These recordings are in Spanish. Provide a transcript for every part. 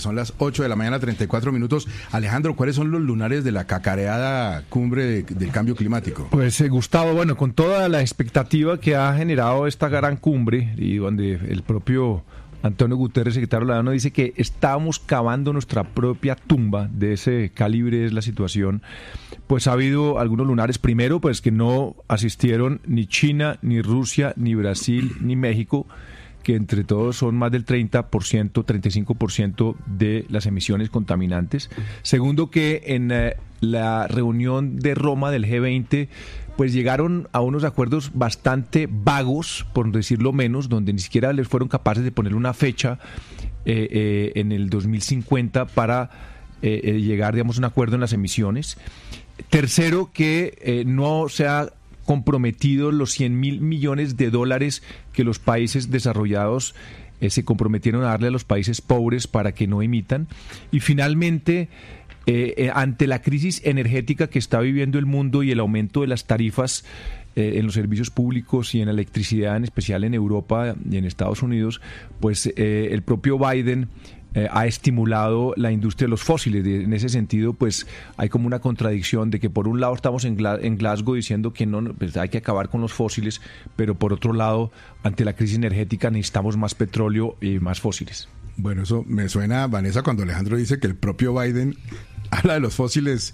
Son las 8 de la mañana, 34 minutos. Alejandro, ¿cuáles son los lunares de la cacareada cumbre del cambio climático? Pues Gustavo, bueno, con toda la expectativa que ha generado esta gran cumbre y donde el propio Antonio Guterres, secretario de la ONU, dice que estamos cavando nuestra propia tumba, de ese calibre es la situación, pues ha habido algunos lunares. Primero, pues que no asistieron ni China, ni Rusia, ni Brasil, ni México, que entre todos son más del 30%, 35% de las emisiones contaminantes. Segundo, que en la reunión de Roma del G20, pues llegaron a unos acuerdos bastante vagos, por decirlo menos, donde ni siquiera les fueron capaces de poner una fecha en el 2050 para llegar, digamos, a un acuerdo en las emisiones. Tercero, que no se ha comprometido los $100.000 millones que los países desarrollados se comprometieron a darle a los países pobres para que no emitan. Y finalmente, ante la crisis energética que está viviendo el mundo y el aumento de las tarifas en los servicios públicos y en la electricidad, en especial en Europa y en Estados Unidos, pues el propio Biden ha estimulado la industria de los fósiles. En ese sentido, pues hay como una contradicción de que por un lado estamos en Glasgow diciendo que no, pues hay que acabar con los fósiles, pero por otro lado, ante la crisis energética necesitamos más petróleo y más fósiles. Bueno, eso me suena, Vanessa, cuando Alejandro dice que el propio Biden habla de los fósiles.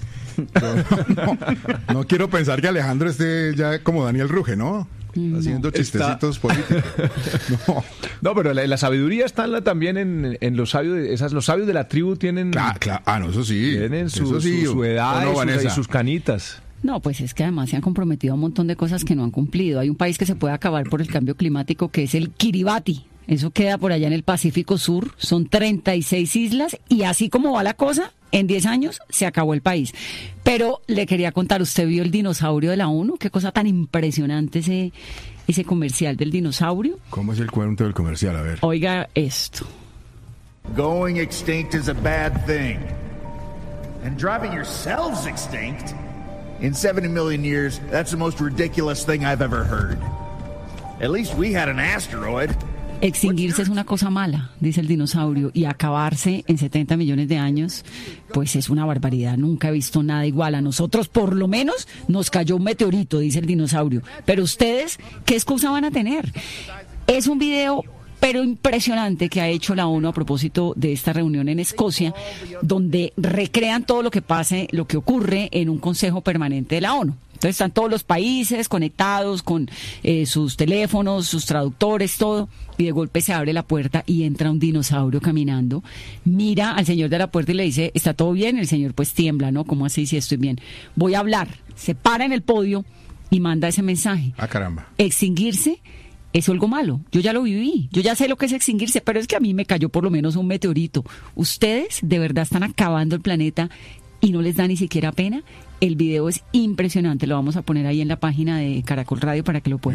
No quiero pensar que Alejandro esté ya como Daniel Ruge, ¿no? Haciendo chistecitos políticos. No, pero la sabiduría está también en los sabios. Los sabios de la tribu tienen. Claro. Ah, no, eso sí. Tienen su edad y sus canitas. No, pues es que además se han comprometido a un montón de cosas que no han cumplido. Hay un país que se puede acabar por el cambio climático, que es el Kiribati. Eso queda por allá en el Pacífico Sur. Son 36 islas y así como va la cosa, en 10 años se acabó el país. Pero le quería contar, ¿usted vio el dinosaurio de la ONU? Qué cosa tan impresionante ese comercial del dinosaurio. ¿Cómo es el cuento del comercial? A ver. Oiga esto. Going extinct is a bad thing. And driving yourselves extinct? In 70 million years, that's the most ridiculous thing I've ever heard. At least we had an asteroid. Extinguirse es una cosa mala, dice el dinosaurio, y acabarse en 70 millones de años, pues es una barbaridad. Nunca he visto nada igual. A nosotros, por lo menos, nos cayó un meteorito, dice el dinosaurio. Pero ustedes, ¿qué excusa van a tener? Es un video pero impresionante que ha hecho la ONU a propósito de esta reunión en Escocia, donde recrean todo lo que pase, lo que ocurre en un Consejo Permanente de la ONU. Entonces están todos los países conectados con sus teléfonos, sus traductores, todo, y de golpe se abre la puerta y entra un dinosaurio caminando, mira al señor de la puerta y le dice, ¿está todo bien? El señor pues tiembla, ¿no? ¿Cómo así si estoy bien? Voy a hablar. Se para en el podio y manda ese mensaje. Ah, caramba. Extinguirse es algo malo. Yo ya lo viví. Yo ya sé lo que es extinguirse, pero es que a mí me cayó por lo menos un meteorito. Ustedes de verdad están acabando el planeta y no les da ni siquiera pena. El video es impresionante. Lo vamos a poner ahí en la página de Caracol Radio para que lo puedan